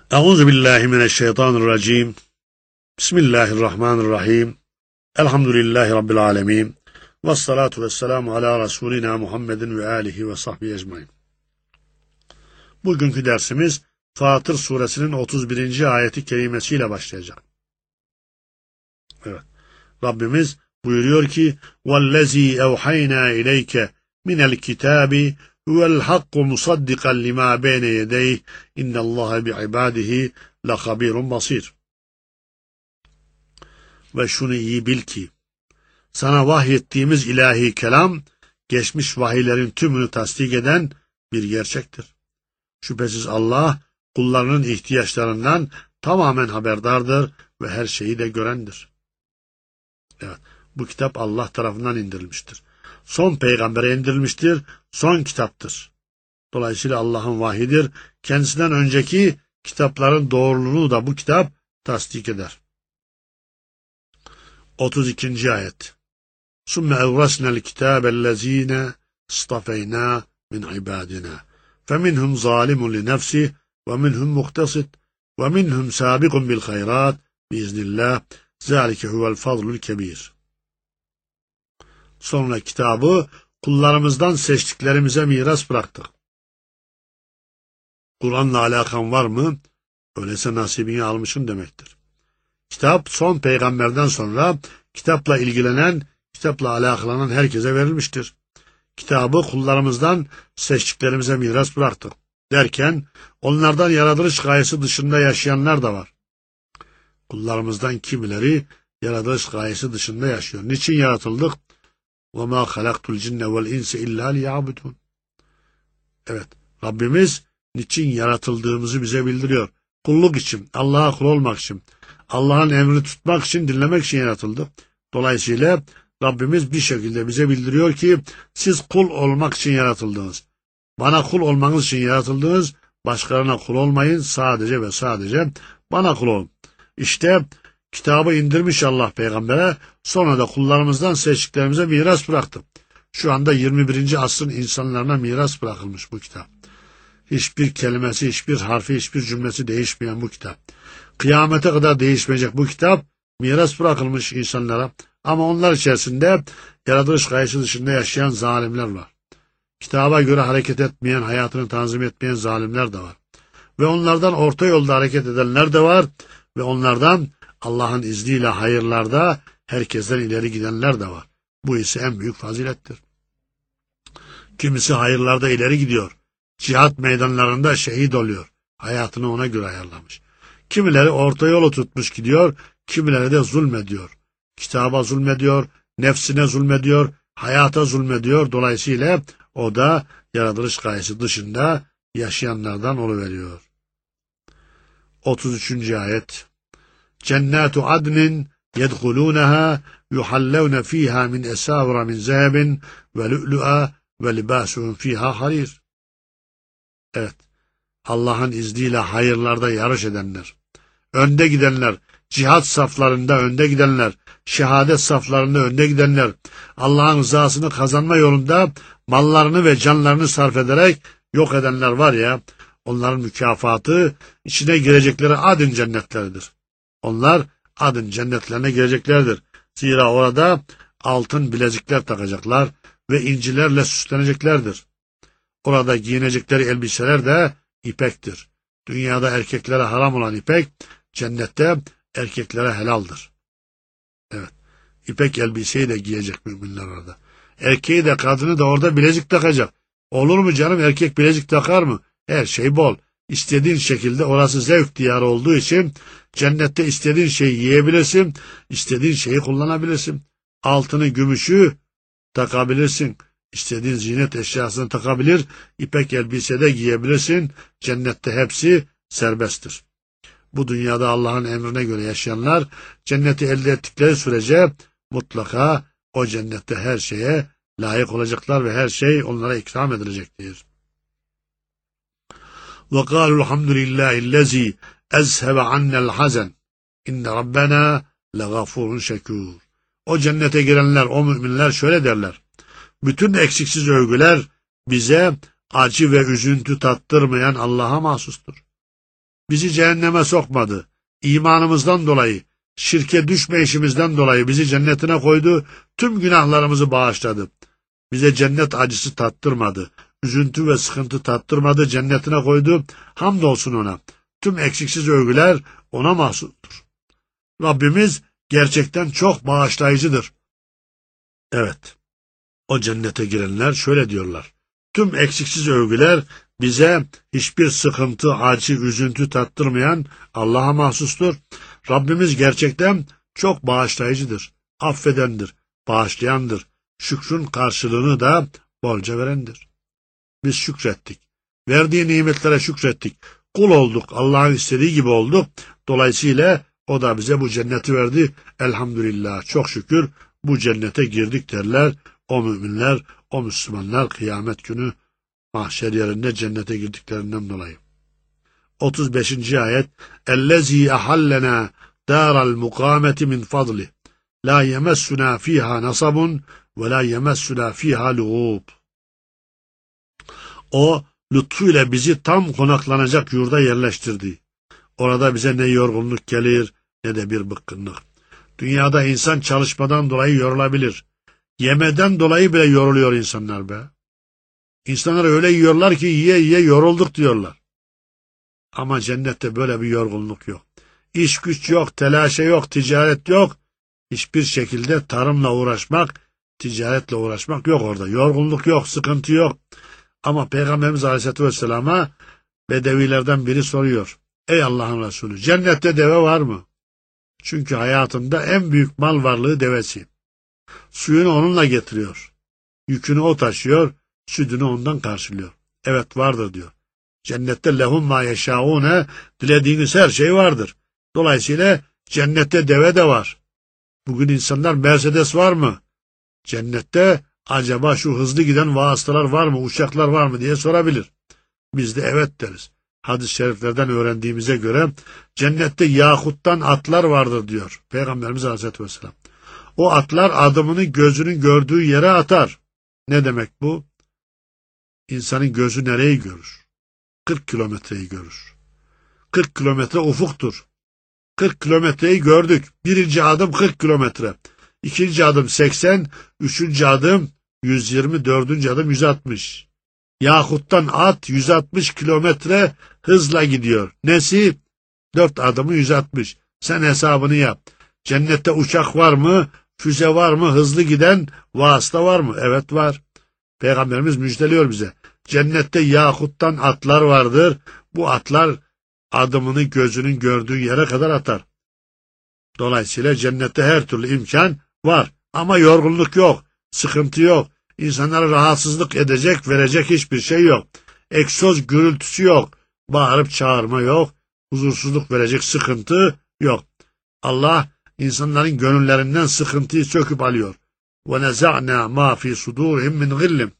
Euzubillahimineşşeytanirracim. Bismillahirrahmanirrahim. Elhamdülillahi Rabbil alemin. Vessalatu vesselamu ala Resulina Muhammedin ve alihi ve sahbihi ecmain. Bugünkü dersimiz Fatır suresinin 31. ayeti kerimesiyle başlayacak. Evet. Rabbimiz buyuruyor ki: "Vellezî evhayna ileyke minel kitâbi huvel hakku musaddikan limâ beyne yedeyh innallâhe bi'ibâdihi lehabîrun basîr." Ve şunu iyi bil ki sana vahyettiğimiz ilahi kelam geçmiş vahiylerin tümünü tasdik eden bir gerçektir. Şüphesiz Allah kullarının ihtiyaçlarından tamamen haberdardır ve her şeyi de görendir. Evet, bu kitap Allah tarafından indirilmiştir. Son peygambere indirilmiştir, son kitaptır. Dolayısıyla Allah'ın vahyidir. Kendisinden önceki kitapların doğruluğunu da bu kitap tasdik eder. 32. ayet. ثُمَّ اَوْرَسْنَا الْكِتَابَ الَّذ۪ينَ اصْطَفَيْنَا مِنْ عِبَادِنَا فَمِنْهُمْ ظَالِمٌ لِنَفْسِهِ وَمِنْهُمْ مُقْتَصِدٌ وَمِنْهُمْ سَابِقٌ بِالْخَيْرَاتِ بِإِذْنِ اللّٰهِ ذَٰلِكَ هُوَ الْفَضْلُ الْكَب۪يرُ. Sonra kitabı kullarımızdan seçtiklerimize miras bıraktık. Kur'an'la alakan var mı? Öyleyse nasibini almışsın demektir. Kitap son peygamberden sonra kitapla ilgilenen, kitapla alakalanan herkese verilmiştir. Kitabı kullarımızdan seçtiklerimize miras bıraktık derken onlardan yaratılış gayesi dışında yaşayanlar da var. Kullarımızdan kimileri yaratılış gayesi dışında yaşıyor. Niçin yaratıldık? وَمَا خَلَقْتُ الْجِنَّ وَالْاِنْسِ اِلَّا لِيَعْبُدُونَ. Evet, Rabbimiz niçin yaratıldığımızı bize bildiriyor. Kulluk için, Allah'a kul olmak için, Allah'ın emrini tutmak için, dinlemek için yaratıldı. Dolayısıyla Rabbimiz bir şekilde bize bildiriyor ki siz kul olmak için yaratıldınız. Bana kul olmanız için yaratıldınız. Başkalarına kul olmayın. Sadece ve sadece bana kul olun. İşte kitabı indirmiş Allah peygambere, sonra da kullarımızdan seçtiklerimize miras bıraktı. Şu anda 21. asrın insanlarına miras bırakılmış bu kitap. Hiçbir kelimesi, hiçbir harfi, hiçbir cümlesi değişmeyen bu kitap. Kıyamete kadar değişmeyecek bu kitap miras bırakılmış insanlara. Ama onlar içerisinde yaratılış gayesi dışında yaşayan zalimler var. Kitaba göre hareket etmeyen, hayatını tanzim etmeyen zalimler de var. Ve onlardan orta yolda hareket edenler de var. Ve onlardan Allah'ın izniyle hayırlarda herkesten ileri gidenler de var. Bu ise en büyük fazilettir. Kimisi hayırlarda ileri gidiyor. Cihat meydanlarında şehit oluyor. Hayatını ona göre ayarlamış. Kimileri orta yolu tutmuş gidiyor, kimileri de zulmediyor. Kitaba zulmediyor, nefsine zulmediyor, hayata zulmediyor. Dolayısıyla o da yaratılış gayesi dışında yaşayanlardan oluveriyor. 33. ayet. Cennatu adnin yedhulunaha yuhallevne fiha min esavra min zehebin ve lu'lu'a ve libasuhum fiha harir. Evet, Allah'ın izniyle hayırlarda yarış edenler, önde gidenler, cihat saflarında önde gidenler, şehadet saflarında önde gidenler, Allah'ın rızasını kazanma yolunda mallarını ve canlarını sarf ederek yok edenler var ya, onların mükafatı içine girecekleri adın cennetleridir. Onlar adın cennetlerine gireceklerdir. Zira orada altın bilezikler takacaklar ve incilerle süsleneceklerdir. Orada giyinecekleri elbiseler de ipektir. Dünyada erkeklere haram olan ipek, cennette erkeklere helaldir. Evet, ipek elbiseyi de giyecek müminler orada. Erkeği de kadını da orada bilezik takacak. Olur mu canım, erkek bilezik takar mı? Her şey bol. İstediğin şekilde, orası zevk diyarı olduğu için cennette istediğin şeyi yiyebilirsin, istediğin şeyi kullanabilirsin. Altını, gümüşü takabilirsin. İstediğin ziynet eşyasını takabilir, ipek elbise de giyebilirsin. Cennette hepsi serbesttir. Bu dünyada Allah'ın emrine göre yaşayanlar cenneti elde ettikleri sürece mutlaka o cennette her şeye layık olacaklar ve her şey onlara ikram edilecektir. وَقَالُوا الْحَمْدُ لِلّٰهِ الَّذ۪ي اَزْهَبَ عَنَّ الْحَزَنِ اِنَّ رَبَّنَا لَغَفُورٌ شَكُورٌ. O cennete girenler, o müminler şöyle derler: bütün eksiksiz övgüler bize acı ve üzüntü tattırmayan Allah'a mahsustur. bizi cehenneme sokmadı. İmanımızdan dolayı, şirke düşmeyişimizden dolayı bizi cennetine koydu, tüm günahlarımızı bağışladı. Bize cennet acısı tattırmadı, üzüntü ve sıkıntı tattırmadı, cennetine koydu. Hamdolsun ona. Tüm eksiksiz övgüler ona mahsustur. Rabbimiz gerçekten çok bağışlayıcıdır. Evet, o cennete girenler şöyle diyorlar. Tüm eksiksiz övgüler bize hiçbir sıkıntı, acı, üzüntü tattırmayan Allah'a mahsustur. Rabbimiz gerçekten çok bağışlayıcıdır, affedendir, bağışlayandır. Şükrün karşılığını da bolca verendir. Biz şükrettik. Verdiği nimetlere şükrettik. Kul olduk, Allah'ın istediği gibi olduk. Dolayısıyla o da bize bu cenneti verdi. Elhamdülillah, çok şükür bu cennete girdik derler. O müminler, o Müslümanlar kıyamet günü mahşer yerinde cennete girdiklerinden dolayı. 35. ayet اَلَّذ۪ي اَحَلَّنَا دَارَ الْمُقَامَةِ مِنْ فَضْلِهِ لَا يَمَسُّنَا ف۪يهَا نَصَبٌ وَلَا يَمَسُّنَا ف۪يهَا لُغُوبٌ. O, lütfuyla bizi tam konaklanacak yurda yerleştirdi. Orada bize ne yorgunluk gelir ne de bir bıkkınlık. Dünyada insan çalışmadan dolayı yorulabilir. Yemeden dolayı bile yoruluyor insanlar be. İnsanlar öyle yiyorlar ki yiye yiye yorulduk diyorlar. Ama cennette böyle bir yorgunluk yok. İş güç yok, telaşe yok, ticaret yok. Hiçbir şekilde tarımla uğraşmak, ticaretle uğraşmak yok orada. Yorgunluk yok, sıkıntı yok. Ama Peygamberimiz Aleyhisselatü Vesselam'a bedevilerden biri soruyor. Ey Allah'ın Resulü, cennette deve var mı? Çünkü hayatında en büyük mal varlığı devesi. Suyunu onunla getiriyor. Yükünü o taşıyor, sütünü ondan karşılıyor. Evet vardır diyor. Cennette lehum ma yeşâûne, dilediğiniz her şey vardır. Dolayısıyla cennette deve de var. Bugün insanlar Mercedes var mı? Cennette acaba şu hızlı giden vasıtalar var mı, uçaklar var mı diye sorabilir. Biz de evet deriz. Hadis-i şeriflerden öğrendiğimize göre cennette yakuttan atlar vardır diyor Peygamberimiz Aleyhisselatü Vesselam. O atlar adımını gözünün gördüğü yere atar. Ne demek bu? İnsanın gözü nereyi görür? 40 kilometreyi görür. 40 kilometre ufuktur. 40 kilometreyi gördük. Birinci adım 40 kilometre. İkinci adım 80, üçüncü adım 120, dördüncü adım 160. Yakuttan at 160 kilometre hızla gidiyor. Nesi? 4 adımı 160. Sen hesabını yap. Cennette uçak var mı? Füze var mı? Hızlı giden vasıta var mı? Evet var. Peygamberimiz müjdeliyor bize. Cennette yakuttan atlar vardır. Bu atlar adımını gözünün gördüğü yere kadar atar. Dolayısıyla cennette her türlü imkan var. Ama yorgunluk yok, sıkıntı yok. İnsanlara rahatsızlık edecek, verecek hiçbir şey yok. Egzoz gürültüsü yok. Bağırıp çağırma yok. Huzursuzluk verecek sıkıntı yok. Allah insanların gönüllerinden sıkıntıyı söküp alıyor. وَنَزَعْنَا مَا فِي صُدُورِهِمْ مِنْ غِلِّمْ.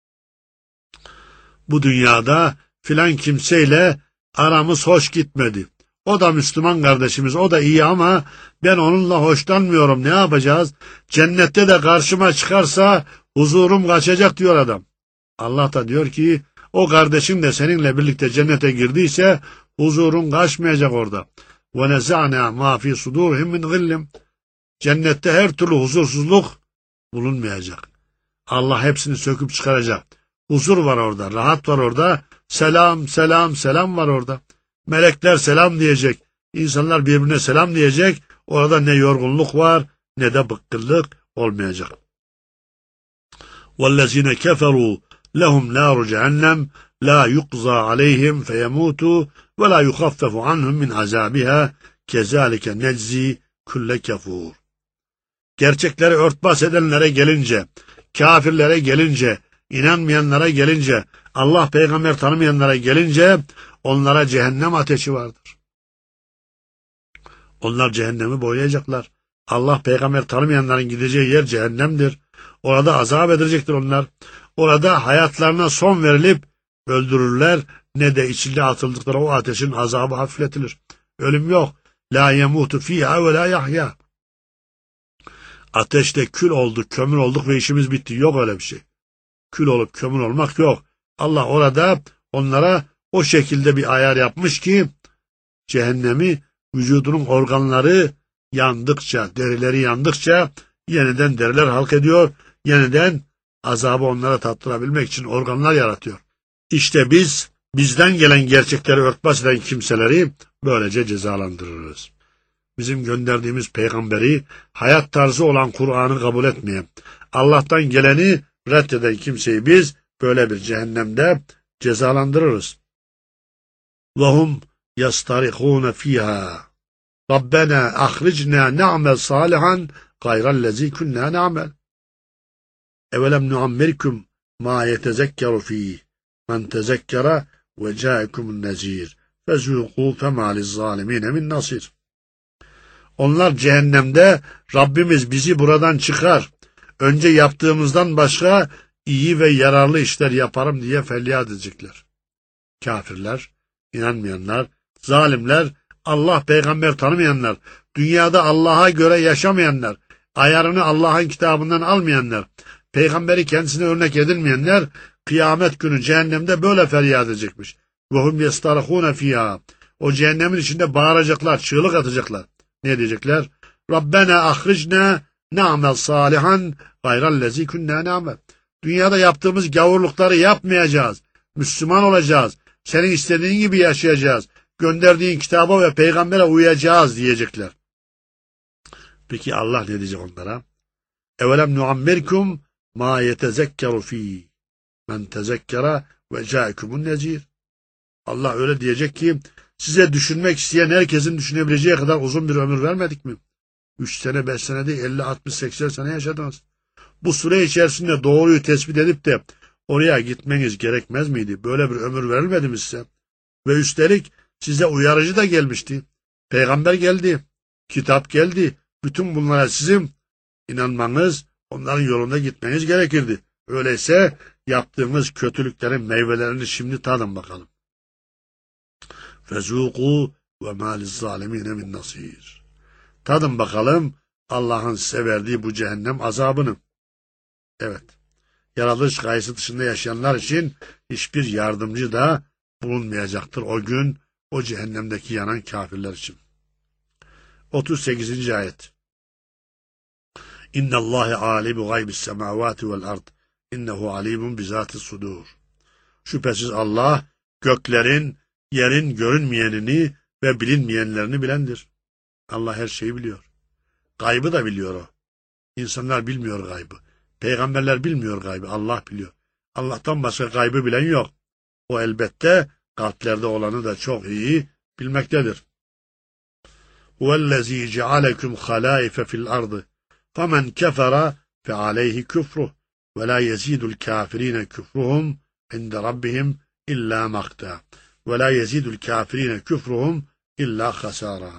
Bu dünyada filan kimseyle aramız hoş gitmedi. O da Müslüman kardeşimiz, o da iyi ama ben onunla hoşlanmıyorum. Ne yapacağız? Cennette de karşıma çıkarsa huzurum kaçacak diyor adam. Allah da diyor ki o kardeşin de seninle birlikte cennete girdiyse huzurun kaçmayacak orada. وَنَزَعْنَا مَا فِي صُدُورِهِمْ مِنْ غِلِّمْ. Cennette her türlü huzursuzluk bulunmayacak. Allah hepsini söküp çıkaracak. Huzur var orada, rahat var orada, selam, selam, selam var orada. Melekler selam diyecek, insanlar birbirine selam diyecek. Orada ne yorgunluk var, ne de bıkkınlık olmayacak. وَالَّذِينَ كَفَرُوا لَهُمْ نَارُ جَهَنَّمْ لَا يُقْضَى عَلَيْهِمْ فَيَمُوتُوا وَلَا يُخَفَّفُ عَنْهُمْ مِنْ عَذَابِهَا كَذَٰلِكَ نَجْزِي كُلَّ كَفُورٍ. Gerçekleri örtbas edenlere gelince, kafirlere gelince, inanmayanlara gelince, Allah peygamber tanımayanlara gelince onlara cehennem ateşi vardır. Onlar cehennemi boyayacaklar. Allah peygamber tanımayanların gideceği yer cehennemdir. Orada azap edilecektir onlar. Orada hayatlarına son verilip öldürürler, ne de içinde atıldıkları o ateşin azabı hafifletilir. Ölüm yok. La yemutu fiha ve la yahya. Ateşte kül olduk, kömür olduk ve işimiz bitti. Yok öyle bir şey. Kül olup kömür olmak yok. Allah orada onlara o şekilde bir ayar yapmış ki cehennemi vücudunun organları yandıkça, derileri yandıkça yeniden deriler halk ediyor, yeniden azabı onlara tattırabilmek için organlar yaratıyor. İşte bizden gelen gerçekleri örtbas eden kimseleri böylece cezalandırırız. Bizim gönderdiğimiz peygamberi, hayat tarzı olan Kur'an'ı kabul etmeyen, Allah'tan geleni reddeden kimseyi biz böyle bir cehennemde cezalandırırız. وَهُمْ يَسْتَرِخُونَ ف۪يهَا رَبَّنَا اَخْرِجْنَا نَعْمَلْ صَالِحًا غَيْرَ الَّذ۪ي كُنَّا نَعْمَلْ اَوَلَمْ نُعَمِّرْكُمْ مَا يَتَذَكَّرُ ف۪يهِ مَنْ تَذَكَّرَ وَجَاءَكُمُ النَّذ۪يرُ فَذُوقُوا فَمَا لِلظَّالِم۪ينَ مِنْ نَصِيرٍ. Onlar cehennemde Rabbimiz bizi buradan çıkar, önce yaptığımızdan başka iyi ve yararlı işler yaparım diye feryat edecekler. Kafirler, inanmayanlar, zalimler, Allah peygamber tanımayanlar, dünyada Allah'a göre yaşamayanlar, ayarını Allah'ın kitabından almayanlar, peygamberi kendisine örnek edinmeyenler, kıyamet günü cehennemde böyle feryat edecekmiş. وَهُمْ يَسْتَرَخُونَ فِيهَا. O cehennemin içinde bağıracaklar, çığlık atacaklar. Ne diyecekler? Rabbena ahricna na'mel salihan gayrellezi kunna na'mel. Dünyada yaptığımız gavurlukları yapmayacağız. Müslüman olacağız. Senin istediğin gibi yaşayacağız. Gönderdiğin kitaba ve peygambere uyacağız diyecekler. Peki Allah ne diyecek onlara? Evelem nuammirkum ma yetezekkeru fi men tezekkera ve ca'ekumun nezir. Allah öyle diyecek ki size düşünmek isteyen herkesin düşünebileceği kadar uzun bir ömür vermedik mi? 3 sene, 5 sene değil, 50, 60, 80 sene yaşadınız. Bu süre içerisinde doğruyu tespit edip de oraya gitmeniz gerekmez miydi? Böyle bir ömür verilmedi mi size? Ve üstelik size uyarıcı da gelmişti. Peygamber geldi, kitap geldi. Bütün bunlara sizin inanmanız, onların yolunda gitmeniz gerekirdi. Öyleyse yaptığımız kötülüklerin meyvelerini şimdi tadın bakalım. فَزُوقُوا وَمَا لِلظَّالِمِينَ مِنْ نَصِيرٍ. Tadın bakalım Allah'ın size verdiği bu cehennem azabını. Evet, yaratılış gayesi dışında yaşayanlar için hiçbir yardımcı da bulunmayacaktır o gün, o cehennemdeki yanan kafirler için. 38. ayet. İnna Allahe alimu gaybis semavati vel ard. İnnehu alimun bizatis sudur. Şüphesiz Allah göklerin, yerin görünmeyenini ve bilinmeyenlerini bilendir. Allah her şeyi biliyor. Gaybı da biliyor o. İnsanlar bilmiyor gaybı. Peygamberler bilmiyor gaybı. Allah biliyor. Allah'tan başka gaybı bilen yok. O elbette kalplerde olanı da çok iyi bilmektedir. وَالَّذ۪ي جَعَلَكُمْ خَلَائِفَ فِي الْأَرْضِ فَمَنْ كَفَرَ فَعَلَيْهِ كُفْرُهُ وَلَا يَزِيدُ الْكَافِر۪ينَ كُفْرُهُمْ عِنْدَ رَبِّهِمْ إِلَّا مَقْتًا وَلَا يَزِيدُ الْكَافِر۪ينَ كُفْرُهُمْ إِلَّا خَسَارًا.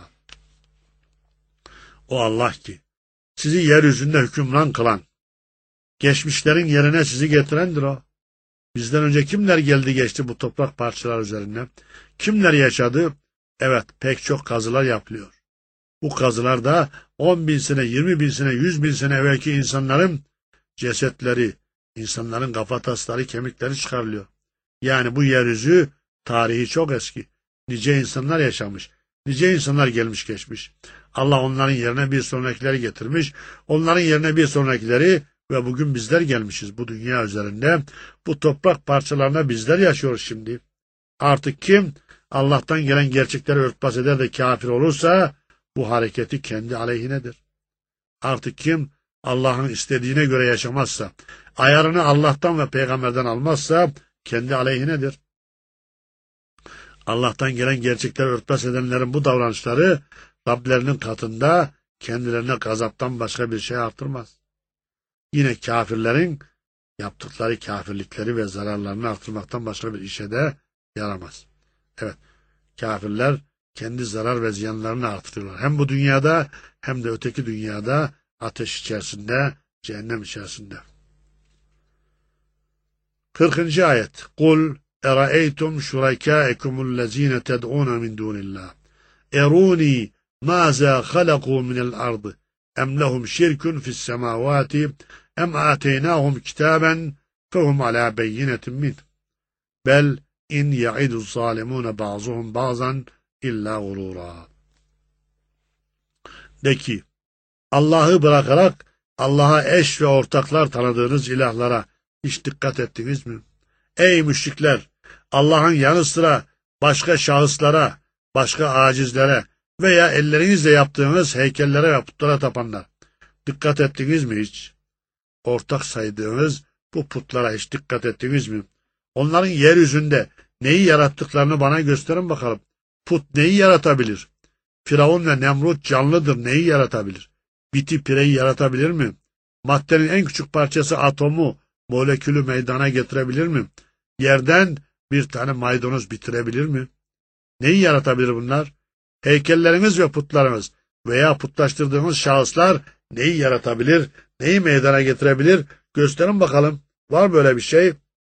O Allah ki, sizi yeryüzünde hükümran kılan, geçmişlerin yerine sizi getirendir o. Bizden önce kimler geldi geçti bu toprak parçalar üzerine? Kimler yaşadı? Evet, pek çok kazılar yapılıyor. Bu kazılarda 10.000 sene, 20.000 sene, 100.000 sene evvelki insanların cesetleri, insanların kafatasları, kemikleri çıkarılıyor. Yani bu yeryüzü tarihi çok eski. Nice insanlar yaşamış. Nice insanlar gelmiş geçmiş. Allah onların yerine bir sonrakileri getirmiş. Onların yerine bir sonrakileri ve bugün bizler gelmişiz bu dünya üzerinde. Bu toprak parçalarına bizler yaşıyoruz şimdi. Artık kim Allah'tan gelen gerçekleri örtbas eder de kafir olursa bu hareketi kendi aleyhinedir. Artık kim Allah'ın istediğine göre yaşamazsa, ayarını Allah'tan ve peygamberden almazsa kendi aleyhinedir. Allah'tan gelen gerçekleri örtbas edenlerin bu davranışları Rablerinin katında kendilerine gazaptan başka bir şey artırmaz. Yine kafirlerin yaptıkları kafirlikleri ve zararlarını artırmaktan başka bir işe de yaramaz. Evet, kafirler kendi zarar ve ziyanlarını artırıyorlar. Hem bu dünyada hem de öteki dünyada ateş içerisinde, cehennem içerisinde. 40. ayet. Kul eraeytum şurakâekumullezîne ted'ûne min dûnillâh. Erûni mâzâ halakû minel ardı. Em lehum şirkun fissemâvâti. Em âteynâhum kitâben fehum alâ beyyinetin min. Bel in ya'idu zâlimûne ba'zuhum ba'zan illa gurura. De ki, Allah'ı bırakarak Allah'a eş ve ortaklar tanıdığınız ilahlara hiç dikkat ettiniz mi? Ey müşrikler! Allah'ın yanı sıra başka şahıslara, başka acizlere veya ellerinizle yaptığınız heykellere ve putlara tapanlar. Dikkat ettiniz mi hiç? Ortak saydığınız bu putlara hiç dikkat ettiniz mi? Onların yeryüzünde neyi yarattıklarını bana gösterin bakalım. Put neyi yaratabilir? Firavun ve Nemrut canlıdır, neyi yaratabilir? Biti pireyi yaratabilir mi? Maddenin en küçük parçası atomu, molekülü meydana getirebilir mi? Yerden bir tane maydanoz bitirebilir mi? Neyi yaratabilir bunlar? Heykelleriniz ve putlarınız veya putlaştırdığınız şahıslar neyi yaratabilir, neyi meydana getirebilir? Gösterin bakalım. Var böyle bir şey?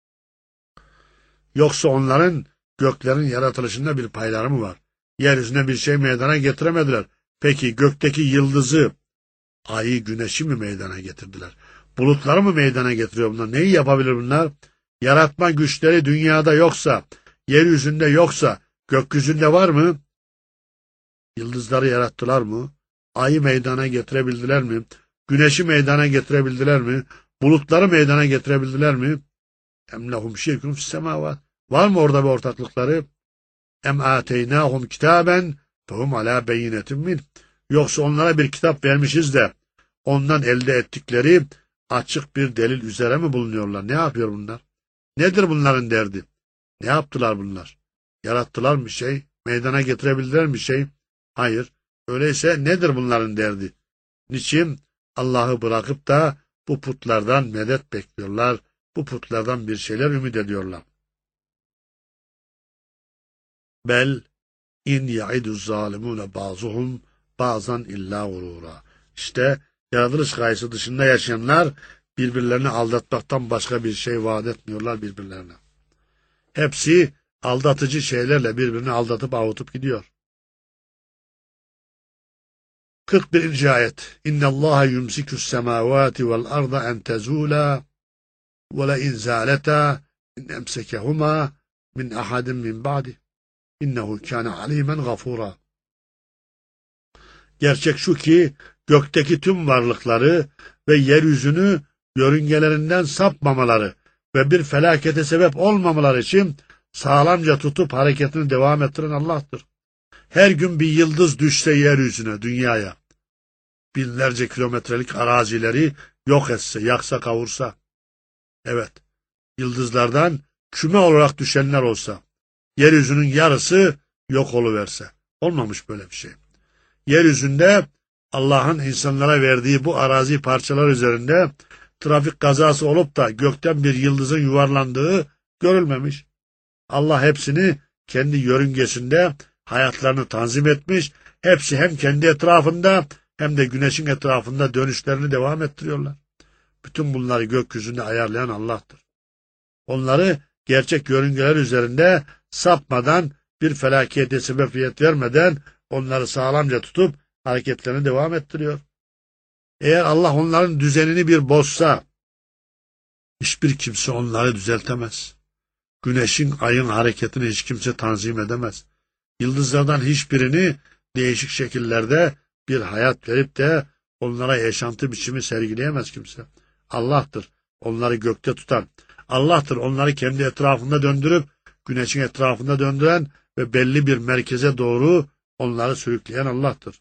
Yoksa onların göklerin yaratılışında bir payları mı var? Yeryüzüne bir şey meydana getiremediler. Peki gökteki yıldızı, ayı, güneşi mi meydana getirdiler? Bulutları mı meydana getiriyor bunlar? Neyi yapabilir bunlar? Yaratma güçleri dünyada yoksa, yeryüzünde yoksa, gökyüzünde var mı? Yıldızları yarattılar mı? Ayı meydana getirebildiler mi? Güneşi meydana getirebildiler mi? Bulutları meydana getirebildiler mi? Em lehum şirkun fis-semavat. Var mı orada bir ortaklıkları? Em ateynâhum kitâben fehum alâ beyinetin min. Yoksa onlara bir kitap vermişiz de ondan elde ettikleri açık bir delil üzere mi bulunuyorlar? Ne yapıyor bunlar? Nedir bunların derdi? Ne yaptılar bunlar? Yarattılar mı şey? Meydana getirebildiler mi şey? Hayır. Öyleyse nedir bunların derdi? Niçin Allah'ı bırakıp da bu putlardan medet bekliyorlar? Bu putlardan bir şeyler ümit ediyorlar. Bel in yaiduz zalimune bazuhum bazan illa gurura. İşte yaratılış gayesi dışında yaşayanlar birbirlerini aldatmaktan başka bir şey vaat etmiyorlar birbirlerine. Hepsi aldatıcı şeylerle birbirini aldatıp avutup gidiyor. 41. ayet. İnnallâhe yumsikus semâvâti vel arda en tezûlâ ve le in zâletâ in emsekehumâ min ahadin min ba'di. İnnehu kâne alîmen gafûrâ. Gerçek şu ki gökteki tüm varlıkları ve yeryüzünü yörüngelerinden sapmamaları ve bir felakete sebep olmamaları için sağlamca tutup hareketini devam ettiren Allah'tır. Her gün bir yıldız düşse yeryüzüne, dünyaya, binlerce kilometrelik arazileri yok etse, yaksa, kavursa, evet, yıldızlardan küme olarak düşenler olsa, yeryüzünün yarısı yok oluverse, olmamış böyle bir şey. Yeryüzünde Allah'ın insanlara verdiği bu arazi parçalar üzerinde trafik kazası olup da gökten bir yıldızın yuvarlandığı görülmemiş. Allah hepsini kendi yörüngesinde hayatlarını tanzim etmiş. Hepsi hem kendi etrafında hem de güneşin etrafında dönüşlerini devam ettiriyorlar. Bütün bunları gökyüzünde ayarlayan Allah'tır. Onları gerçek yörüngeler üzerinde sapmadan, bir felakete sebebiyet vermeden onları sağlamca tutup hareketlerini devam ettiriyor. Eğer Allah onların düzenini bir bozsa, hiçbir kimse onları düzeltemez. Güneşin, ayın hareketini hiç kimse tanzim edemez. Yıldızlardan hiçbirini değişik şekillerde bir hayat verip de onlara yaşantı biçimi sergileyemez kimse. Allah'tır onları gökte tutan. Allah'tır onları kendi etrafında döndürüp güneşin etrafında döndüren ve belli bir merkeze doğru onları sürükleyen Allah'tır.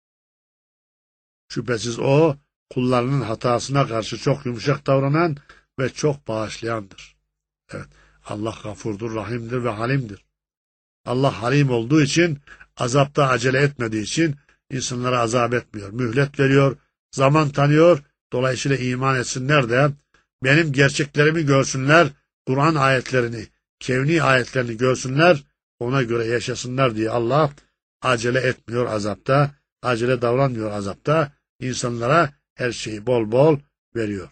Şüphesiz o kullarının hatasına karşı çok yumuşak davranan ve çok bağışlayandır. Evet, Allah gafurdur, rahimdir ve halimdir. Allah halim olduğu için, azapta acele etmediği için insanlara azap etmiyor. Mühlet veriyor, zaman tanıyor. Dolayısıyla iman etsinler de benim gerçeklerimi görsünler, Kur'an ayetlerini, kevni ayetlerini görsünler, ona göre yaşasınlar diye Allah acele etmiyor azapta, acele davranmıyor azapta, insanlara her şeyi bol bol veriyor.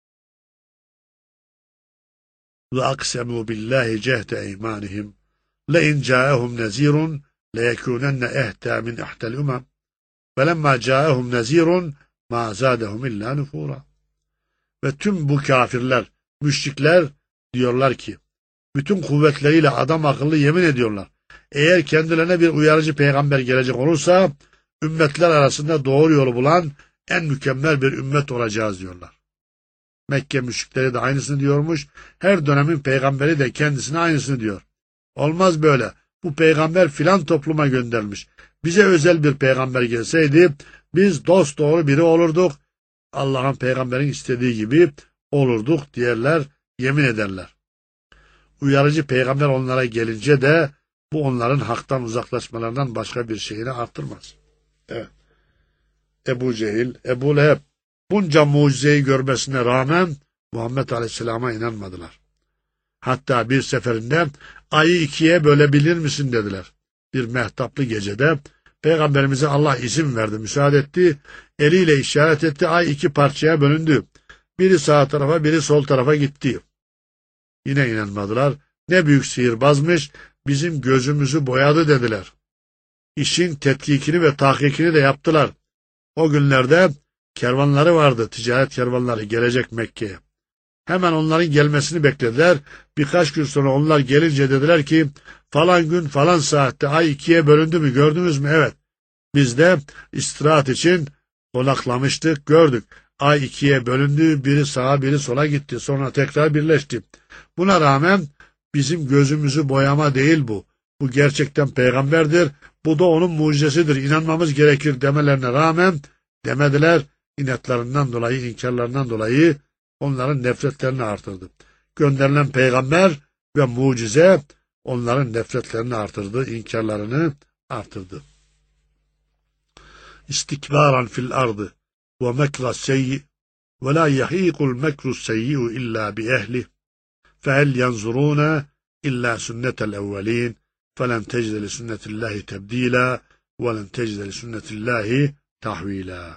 Ve aksemu billahi cehde eymanihim le in ca'ahum nezirun le yekunenne ehta min ihtel umam ve lemma ca'ahum nezirun ma zadahum illa nufura. Ve tüm bu kafirler, müşrikler diyorlar ki, bütün kuvvetleriyle adam akıllı yemin ediyorlar. eğer kendilerine bir uyarıcı peygamber gelecek olursa, ümmetler arasında doğru yolu bulan en mükemmel bir ümmet olacağız diyorlar. Mekke müşrikleri de aynısını diyormuş. Her dönemin peygamberi de kendisine aynısını diyor. Olmaz böyle. Bu peygamber filan topluma gönderilmiş. Bize özel bir peygamber gelseydi biz dosdoğru biri olurduk. Allah'ın peygamberin istediği gibi olurduk diyorlar, yemin ederler. Uyarıcı peygamber onlara gelince de bu onların haktan uzaklaşmalarından başka bir şeyini arttırmaz. Evet. Ebu Cehil, Ebu Leheb bunca mucizeyi görmesine rağmen Muhammed Aleyhisselam'a inanmadılar. Hatta bir seferinde ayı ikiye bölebilir misin dediler. Bir mehtaplı gecede Peygamberimize Allah izin verdi, müsaade etti. Eliyle işaret etti, ay iki parçaya bölündü. Biri sağ tarafa, biri sol tarafa gitti. Yine inanmadılar. Ne büyük sihirbazmış, bizim gözümüzü boyadı dediler. İşin tetkikini ve tahkikini de yaptılar. O günlerde kervanları vardı, ticaret kervanları gelecek Mekke'ye. Hemen onların gelmesini beklediler. Birkaç gün sonra onlar gelince dediler ki, falan gün falan saatte ay ikiye bölündü mü gördünüz mü? Evet. Biz de istirahat için konaklamıştık, gördük. Ay ikiye bölündü, biri sağa biri sola gitti. Sonra tekrar birleşti. Buna rağmen bizim gözümüzü boyama değil bu. Bu gerçekten peygamberdir. Bu da onun mucizesidir. İnanmamız gerekir demelerine rağmen demediler. İnatlerinden dolayı, inkarlarından dolayı onların nefretlerini artırdı. Gönderilen peygamber ve mucize onların nefretlerini artırdı, inkarlarını artırdı. İstikbaran fil ardı ve mekra seyyi ve la yahikul mekru seyyi'u illa bi ehli fehel yanzuruna illa sünnetel evvelin felen tecde li sünnetillahi tebdila ve len tecde li sünnetillahi tahvila.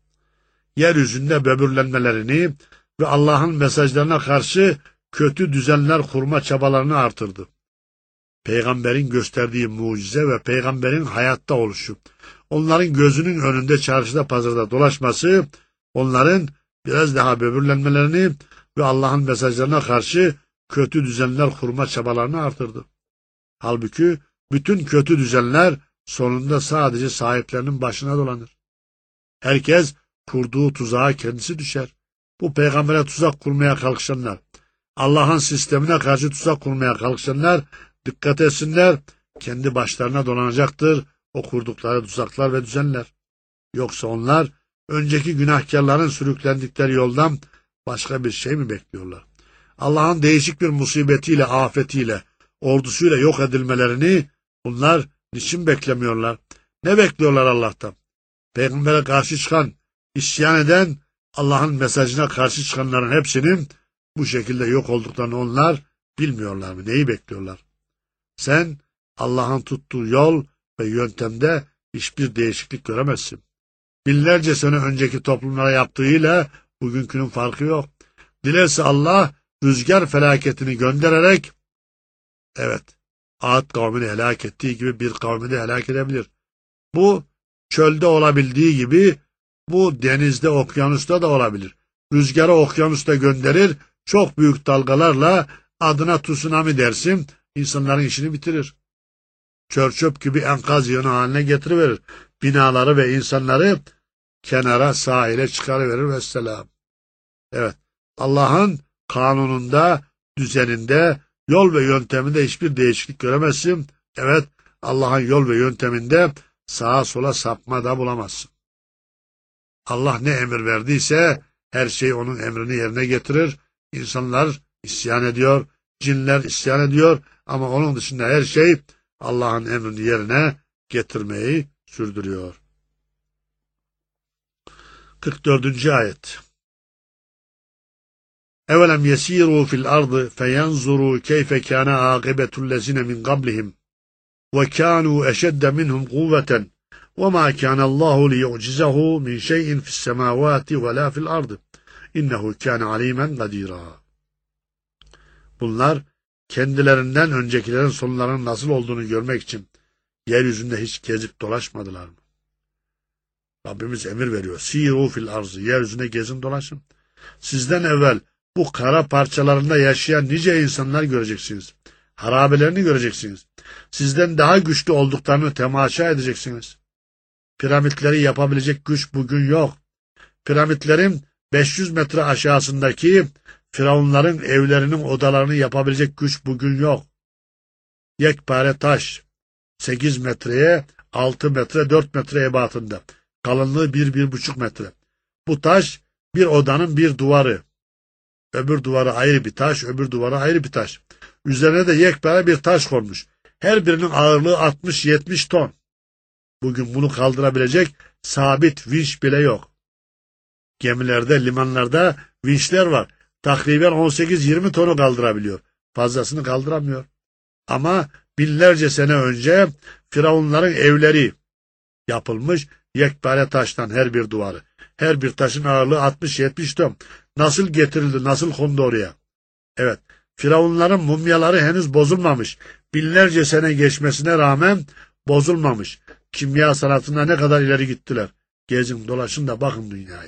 Yeryüzünde böbürlenmelerini ve Allah'ın mesajlarına karşı kötü düzenler kurma çabalarını artırdı. Peygamberin gösterdiği mucize ve peygamberin hayatta oluşu, onların gözünün önünde çarşıda pazarda dolaşması, onların biraz daha böbürlenmelerini ve Allah'ın mesajlarına karşı kötü düzenler kurma çabalarını artırdı. Halbuki bütün kötü düzenler sonunda sadece sahiplerinin başına dolanır. Herkes kurduğu tuzağa kendisi düşer. Bu peygambere tuzak kurmaya kalkışanlar, Allah'ın sistemine karşı tuzak kurmaya kalkışanlar dikkat etsinler, kendi başlarına dolanacaktır o kurdukları tuzaklar ve düzenler. Yoksa onlar önceki günahkarların sürüklendikleri yoldan başka bir şey mi bekliyorlar? Allah'ın değişik bir musibetiyle, afetiyle, ordusuyla yok edilmelerini bunlar niçin beklemiyorlar? Ne bekliyorlar Allah'tan? Peygambere karşı çıkan, isyan eden, Allah'ın mesajına karşı çıkanların hepsinin bu şekilde yok olduklarını onlar bilmiyorlar mı? Neyi bekliyorlar? Sen Allah'ın tuttuğu yol ve yöntemde hiçbir değişiklik göremezsin. Binlerce sene önceki toplumlara yaptığıyla bugünkünün farkı yok. Dilerse Allah rüzgar felaketini göndererek, evet, Ad kavmini helak ettiği gibi bir kavmi de helak edebilir. Bu çölde olabildiği gibi bu denizde, okyanusta da olabilir. Rüzgarı okyanusta gönderir, çok büyük dalgalarla adına tsunami dersin, insanların işini bitirir. Çör gibi enkaz yığını haline getiriverir. Binaları ve insanları kenara, sahile çıkarıverir vesselam. Evet, Allah'ın kanununda, düzeninde, yol ve yönteminde hiçbir değişiklik göremezsin. Evet, Allah'ın yol ve yönteminde sağa sola sapma da bulamazsın. Allah ne emir verdiyse her şey onun emrini yerine getirir. İnsanlar isyan ediyor, cinler isyan ediyor ama onun dışında her şey Allah'ın emrini yerine getirmeyi sürdürüyor. 44. ayet. Evelem yesiru fil ardı feyanzuru keyfe kana akibetullezine min qablihim ve kanu eşedde minhum kuvveten ve ma kana Allahu liyu'cizehu min şey'in fis semavati ve la fil ardı innehu kana alimen kadira. Bunlar kendilerinden öncekilerin sonlarının nasıl olduğunu görmek için yeryüzünde hiç gezip dolaşmadılar mı? Rabbimiz emir veriyor. Siru fil arzı. Yeryüzüne gezin dolaşın. Sizden evvel bu kara parçalarında yaşayan nice insanlar göreceksiniz. harabelerini göreceksiniz. Sizden daha güçlü olduklarını temaşa edeceksiniz. Piramitleri yapabilecek güç bugün yok. Piramitlerin 500 metre aşağısındaki firavunların evlerinin odalarını yapabilecek güç bugün yok. Yekpare taş, 8 metreye 6 metre 4 metre ebatında. Kalınlığı 1-1,5 metre. Bu taş bir odanın bir duvarı. Öbür duvarı ayrı bir taş, öbür duvarı ayrı bir taş. Üzerine de yekpare bir taş konmuş. Her birinin ağırlığı 60-70 ton. Bugün bunu kaldırabilecek sabit vinç bile yok. Gemilerde, limanlarda vinçler var. Takriben 18-20 tonu kaldırabiliyor. Fazlasını kaldıramıyor. Ama binlerce sene önce firavunların evleri yapılmış yekpare taştan her bir duvarı. Her bir taşın ağırlığı 60-70 ton. Nasıl getirildi, nasıl kondu oraya? Evet, firavunların mumyaları henüz bozulmamış. Binlerce sene geçmesine rağmen bozulmamış. Kimya sanatında ne kadar ileri gittiler. Gezin dolaşın da bakın dünyayı.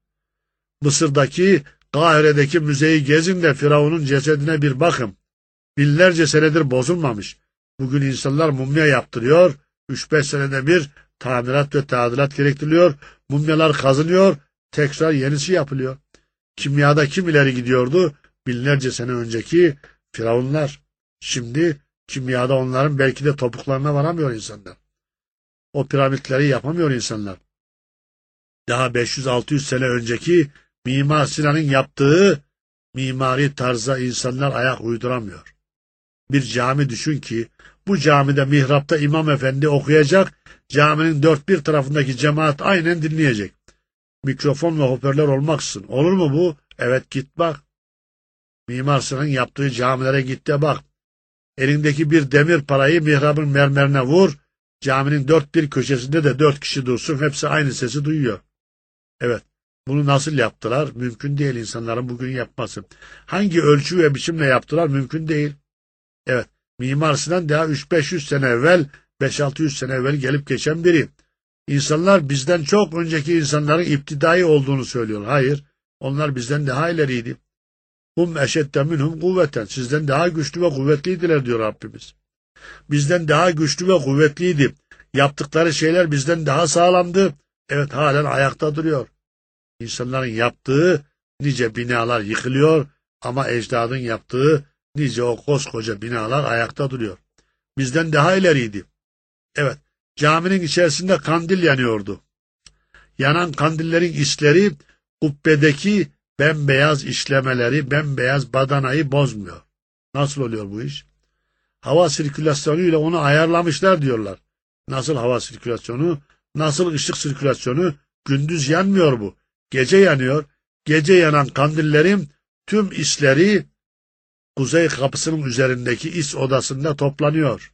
Mısır'daki, Kahire'deki müzeyi gezin de Firavun'un cesedine bir bakın. Binlerce senedir bozulmamış. Bugün insanlar mumya yaptırıyor. 3-5 senede bir tamirat ve tadilat gerektiriyor. Mumyalar kazınıyor. Tekrar yenisi yapılıyor. Kimyada kim ileri gidiyordu? Binlerce sene önceki firavunlar. Şimdi kimyada onların belki de topuklarına varamıyor insanlar. O piramitleri yapamıyor insanlar. Daha 500-600 sene önceki Mimar Sinan'ın yaptığı mimari tarza insanlar ayak uyduramıyor. Bir cami düşün ki bu camide mihrapta imam efendi okuyacak, caminin dört bir tarafındaki cemaat aynen dinleyecek. Mikrofon ve hoparlör olmaksızın. Olur mu bu? Evet, git bak. Mimar Sinan'ın yaptığı camilere git de bak. Elindeki bir demir parayı mihrabın mermerine vur, caminin dört bir köşesinde de 4 kişi dursun, hepsi aynı sesi duyuyor. Evet, bunu nasıl yaptılar? Mümkün değil insanların bugün yapması. Hangi ölçü ve biçimle yaptılar? Mümkün değil. Evet, Mimar Sinan daha 300-500 sene evvel, 500-600 sene evvel gelip geçen biri. İnsanlar bizden çok önceki insanların iptidai olduğunu söylüyor. Hayır, onlar bizden daha ileriydi. Eşedde minhum kuvveten. Sizden daha güçlü ve kuvvetliydiler diyor Rabbimiz. Bizden daha güçlü ve kuvvetliydi. Yaptıkları şeyler bizden daha sağlamdı. Evet, halen ayakta duruyor. İnsanların yaptığı nice binalar yıkılıyor ama ecdadın yaptığı nice o koskoca binalar ayakta duruyor. Bizden daha ileriydi. Evet, caminin içerisinde kandil yanıyordu. Yanan kandillerin isleri kubbedeki bembeyaz işlemeleri, bembeyaz badanayı bozmuyor. Nasıl oluyor bu iş? Hava sirkülasyonuyla onu ayarlamışlar diyorlar. Nasıl hava sirkülasyonu? Nasıl ışık sirkülasyonu? Gündüz yanmıyor bu. Gece yanıyor. Gece yanan kandillerin tüm isleri kuzey kapısının üzerindeki is odasında toplanıyor.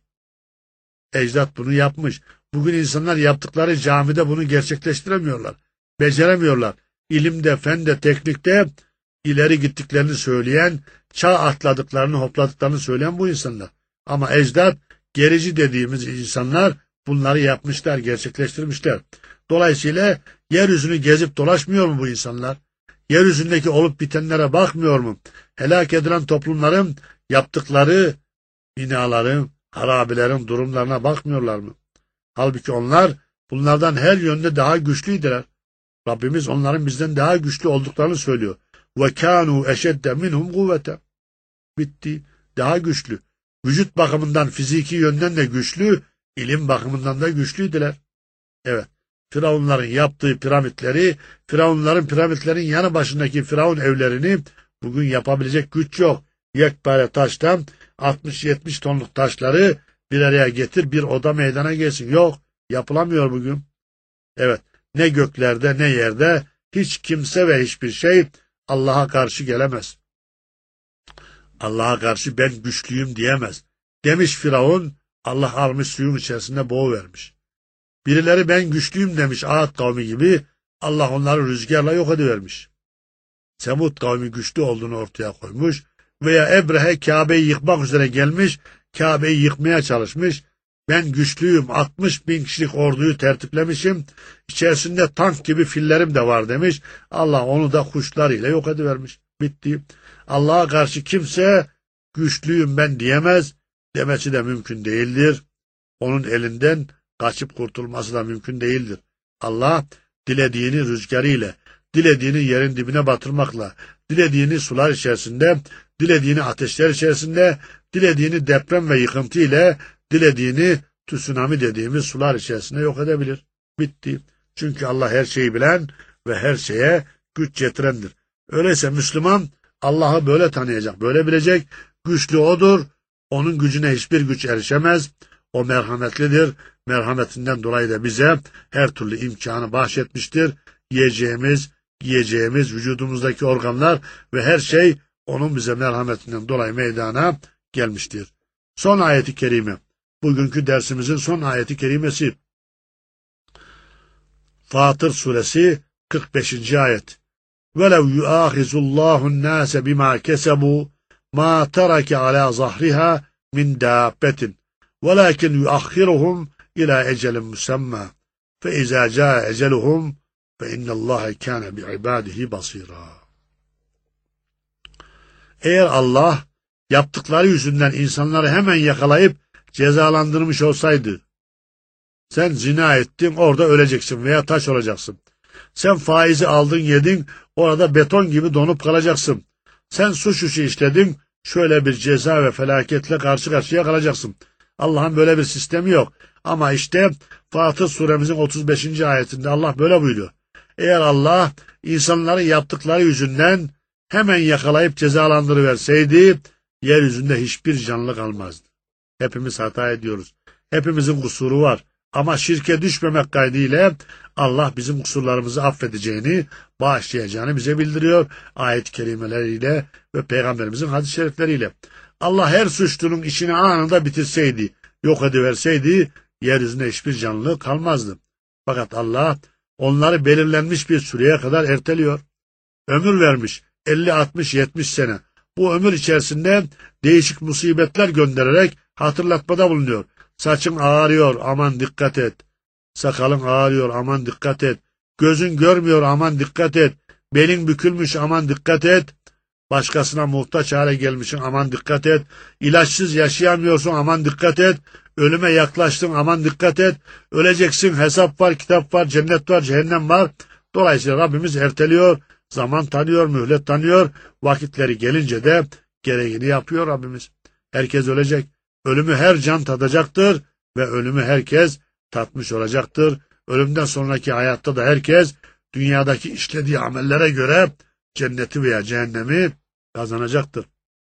Ecdat bunu yapmış. Bugün insanlar yaptıkları camide bunu gerçekleştiremiyorlar. Beceremiyorlar. İlimde, fende, teknikte ileri gittiklerini söyleyen, çağ atladıklarını, hopladıklarını söyleyen bu insanlar. Ama ecdat, gerici dediğimiz insanlar bunları yapmışlar, gerçekleştirmişler. Dolayısıyla yeryüzünü gezip dolaşmıyor mu bu insanlar? Yeryüzündeki olup bitenlere bakmıyor mu? Helak edilen toplumların yaptıkları binaların, harabelerin durumlarına bakmıyorlar mı? Halbuki onlar bunlardan her yönde daha güçlüydüler. Rabbimiz onların bizden daha güçlü olduklarını söylüyor. وَكَانُوا اَشَدَّ مِنْهُمْ قُوَّةً. Bitti. Daha güçlü. Vücut bakımından, fiziki yönden de güçlü, ilim bakımından da güçlüydüler. Evet. Firavunların yaptığı piramitleri, piramitlerin yanı başındaki firavun evlerini bugün yapabilecek güç yok. Yekpare taştan 60-70 tonluk taşları bir araya getir, bir oda meydana gelsin. Yok. Yapılamıyor bugün. Evet. Ne göklerde ne yerde hiç kimse ve hiçbir şey Allah'a karşı gelemez. Allah'a karşı ben güçlüyüm diyemez. Demiş Firavun, Allah almış suyun içerisinde boğuvermiş. Birileri ben güçlüyüm demiş Ağat kavmi gibi, Allah onları rüzgarla yok edivermiş. Semud kavmi güçlü olduğunu ortaya koymuş veya Ebrehe Kabe'yi yıkmak üzere gelmiş, Kabe'yi yıkmaya çalışmış. Ben güçlüyüm, 60 bin kişilik orduyu tertiplemişim, içerisinde tank gibi fillerim de var demiş. Allah onu da kuşlarıyla yok edivermiş. Bitti. Allah'a karşı kimse güçlüyüm ben diyemez, demesi de mümkün değildir. Onun elinden kaçıp kurtulması da mümkün değildir. Allah dilediğini rüzgarıyla, dilediğini yerin dibine batırmakla, dilediğini sular içerisinde, dilediğini ateşler içerisinde, dilediğini deprem ve yıkıntı ile, dilediğini tsunami dediğimiz sular içerisinde yok edebilir. Bitti. Çünkü Allah her şeyi bilen ve her şeye güç yetirendir. Öyleyse Müslüman Allah'ı böyle tanıyacak, böyle bilecek. Güçlü O'dur. Onun gücüne hiçbir güç erişemez. O merhametlidir. Merhametinden dolayı da bize her türlü imkanı bahşetmiştir. Yiyeceğimiz, giyeceğimiz, vücudumuzdaki organlar ve her şey onun bize merhametinden dolayı meydana gelmiştir. Son ayeti kerime. Bugünkü dersimizin son ayeti kerimesi. Fatır suresi 45. ayet. وَلَوْ يُؤَاخِذُ اللّٰهُ النَّاسَ بِمَا كَسَبُوا مَا تَرَكَ عَلَى ظَهْرِهَا مِنْ دَابَّةٍ وَلَكِنْ يُؤَخِّرُهُمْ إِلَى أَجَلٍ مُسَمَّى فَإِذَا جَاءَ أَجَلُهُمْ فَإِنَّ اللّٰهَ كَانَ بِعِبَادِهِ بَصِيرًا. Eğer Allah yaptıkları yüzünden insanları hemen yakalayıp cezalandırmış olsaydı, sen zina ettin, orada öleceksin veya taş olacaksın. Sen faizi aldın, yedin, orada beton gibi donup kalacaksın. Sen suç işledin, şöyle bir ceza ve felaketle karşı karşıya kalacaksın. Allah'ın böyle bir sistemi yok. Ama işte Fatır suremizin 35. ayetinde Allah böyle buyuruyor. Eğer Allah insanların yaptıkları yüzünden hemen yakalayıp cezalandırıverseydi, yeryüzünde hiçbir canlı kalmazdı. Hepimiz hata ediyoruz. Hepimizin kusuru var. Ama şirke düşmemek kaydıyla Allah bizim kusurlarımızı affedeceğini, bağışlayacağını bize bildiriyor. Ayet-i kerimeleriyle ve Peygamberimizin hadis-i şerifleriyle. Allah her suçlunun işini anında bitirseydi, yok ediverseydi, yeryüzünde hiçbir canlı kalmazdı. Fakat Allah onları belirlenmiş bir süreye kadar erteliyor. Ömür vermiş 50, 60, 70 sene. Bu ömür içerisinde değişik musibetler göndererek hatırlatmada bulunuyor. Saçın ağrıyor, aman dikkat et. Sakalın ağrıyor, aman dikkat et. Gözün görmüyor, aman dikkat et. Belin bükülmüş, aman dikkat et. Başkasına muhtaç hale gelmişsin, aman dikkat et. İlaçsız yaşayamıyorsun, aman dikkat et. Ölüme yaklaştın, aman dikkat et. Öleceksin, hesap var, kitap var, cennet var, cehennem var. Dolayısıyla Rabbimiz erteliyor, zaman tanıyor, mühlet tanıyor. Vakitleri gelince de gereğini yapıyor Rabbimiz. Herkes ölecek. Ölümü her can tadacaktır ve ölümü herkes tatmış olacaktır. Ölümden sonraki hayatta da herkes dünyadaki işlediği amellere göre cenneti veya cehennemi kazanacaktır.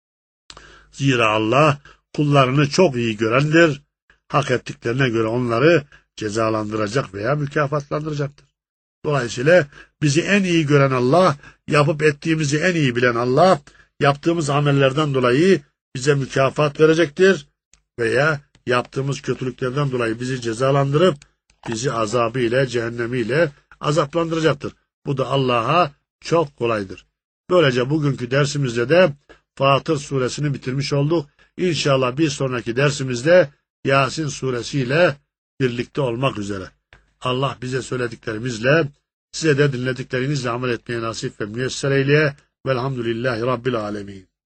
Zira Allah kullarını çok iyi görendir. Hak ettiklerine göre onları cezalandıracak veya mükafatlandıracaktır. Dolayısıyla bizi en iyi gören Allah, yapıp ettiğimizi en iyi bilen Allah, yaptığımız amellerden dolayı bize mükafat verecektir veya yaptığımız kötülüklerden dolayı bizi cezalandırıp bizi azabıyla, cehennemiyle azaplandıracaktır. Bu da Allah'a çok kolaydır. Böylece bugünkü dersimizde de Fatır suresini bitirmiş olduk. İnşallah bir sonraki dersimizde Yasin suresiyle birlikte olmak üzere. Allah bize söylediklerimizle, size de dinlediklerinizle amel etmeye nasip ve müyesser eyleye. Velhamdülillahi Rabbil alemin.